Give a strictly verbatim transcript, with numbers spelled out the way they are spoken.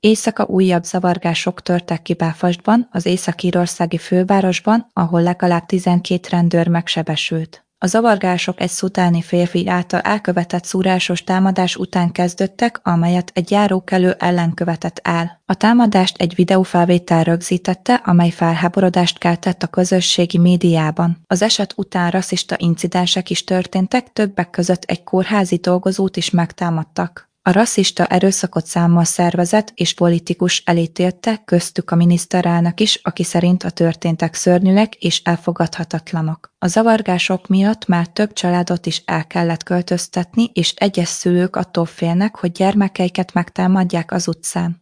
Éjszaka újabb zavargások törtek ki Belfastban, az észak-írországi fővárosban, ahol legalább tizenkét rendőr megsebesült. A zavargások egy szudáni férfi által elkövetett szúrásos támadás után kezdődtek, amelyet egy járókelő ellen követett el. A támadást egy videófelvétel rögzítette, amely felháborodást keltett a közösségi médiában. Az eset után rasszista incidensek is történtek, többek között egy kórházi dolgozót is megtámadtak. A rasszista erőszakot számos szervezet és politikus elítélte, köztük a miniszterelnök is, aki szerint a történtek szörnyűek és elfogadhatatlanok. A zavargások miatt már több családot is el kellett költöztetni, és egyes szülők attól félnek, hogy gyermekeiket megtámadják az utcán.